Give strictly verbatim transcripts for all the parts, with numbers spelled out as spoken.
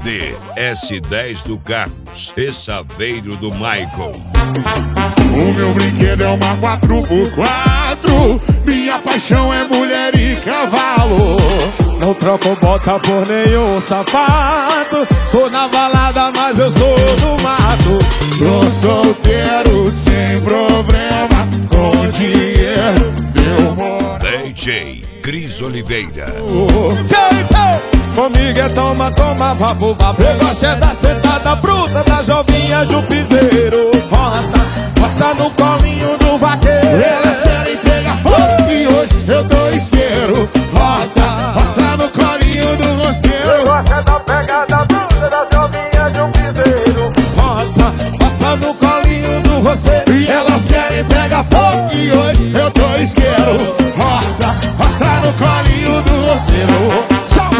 D S dez do Carlos e Saveiro do Michael. O meu brinquedo é uma quatro por quatro, minha paixão é mulher e cavalo. Não troco bota por nenhum sapato, tô na balada mas eu sou do mato. Tô solteiro sem problema, com dinheiro eu moro. D J Cris Oliveira. Comigo é toma, toma, vapo, vapo. Eu gosto é da sentada bruta, da jovinha do piseiro. Roça, roça no colinho do vaqueiro. Elas querem pegar fogo e hoje eu dou isqueiro. Roça, roça no colinho do roceiro. Eu gosto é da pegada bruta, da jovinha do piseiro. Roça, roça no colinho do roceiro. E elas querem pegar fogo e hoje eu dou isqueiro. Roça, roça no colinho do roceiro.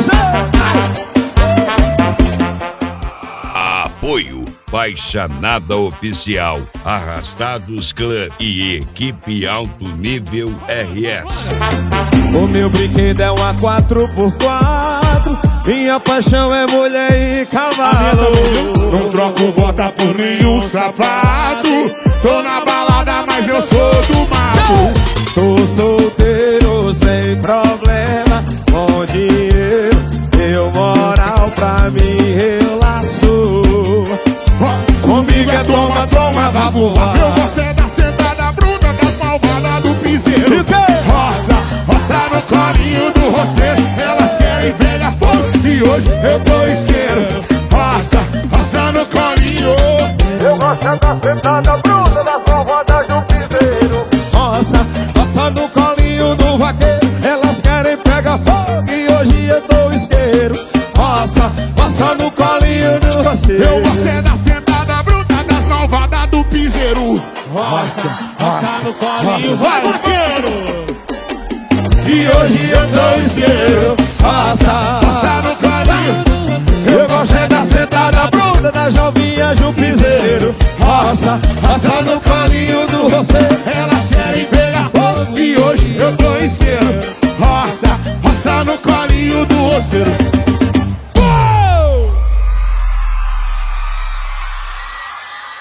Apoio Baixanada Oficial, Arrastados Club e Equipe Alto Nível R S. O meu brinquedo é uma quatro por quatro, minha paixão é mulher e cavalo. Não troco bota por nenhum sapato, tô na balada mas eu sou do mato. Tô solteiro sem problema, com dinheiro, eu moral pra mim relaxo. Comigo é toma, toma, vapo, vapo. Eu gosto é da sentada bruta, das malvadas do piseiro. Roça, roça no colinho do roceiro. Elas querem pegar fogo e hoje eu dou isqueiro. Roça, roça no colinho. Eu gosto é da sentada bruta, das malvadas do piseiro. Roça, roça no colinho do vaqueiro. Elas querem pegar fogo e hoje eu dou isqueiro. Roça, roça no colinho do roceiro. Eu gosto é da sentada bruta, das malvadas do piseiro. Roça, roça no colinho, vai vaqueiro. e hoje eu dou isqueiro. Roça, Roça no colinho. eu gosto é da sentada bruta, da jovinha de um piseiro. Roça, roça no colinho do roceiro. Elas querem pegar fogo e hoje eu dou isqueiro. Roça, roça no colinho do roceiro.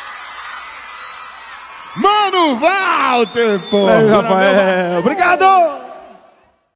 Mano Walter, pô! Ei, Rafael, obrigado!